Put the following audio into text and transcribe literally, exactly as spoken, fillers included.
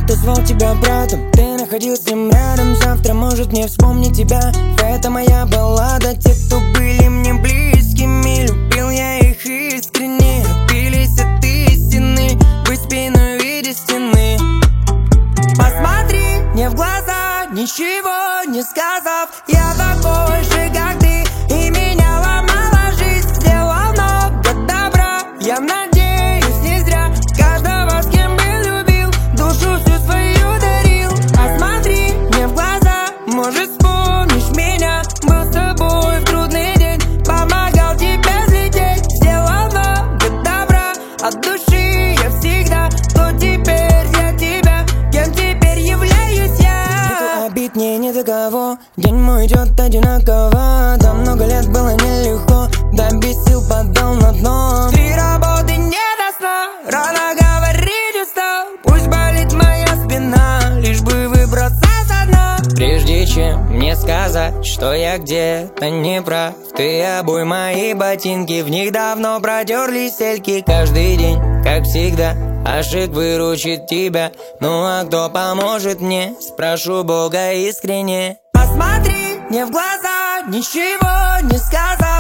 кто звал тебя братом. Ты находился с ним рядом, завтра может не вспомнить тебя. Это моя баллада, те, кто были мне близкими. Любил я их искренне, отбились от истины, в их спину видя стены. Посмотри мне в глаза, ничего не сказав. Я такой же, как ты, и меня ломала жизнь. Сделал много добра, я надеюсь, не зря. Каждого, с кем был, любил, душу всю свою дарил. Посмотри мне в глаза, может вспомнишь меня. Был с тобой в трудный день, помогал тебе взлететь. Сделал много добра, от души я всегда. То теперь для тебя, кем теперь являюсь я. Нету обид, мне не до кого, день мой идет одинаково. Да много лет было нелегко, да без сил подал на дно. Три работы не до сна, рано говорить устал. Пусть болит моя спина, лишь бы выбраться со дна. Прежде чем мне сказать, что я где-то не прав, ты обуй мои ботинки, в них давно протерлись сельки. Каждый день, как всегда, Ашик выручит тебя. Ну а кто поможет мне, спрошу Бога искренне. Посмотри мне в глаза, ничего не сказав.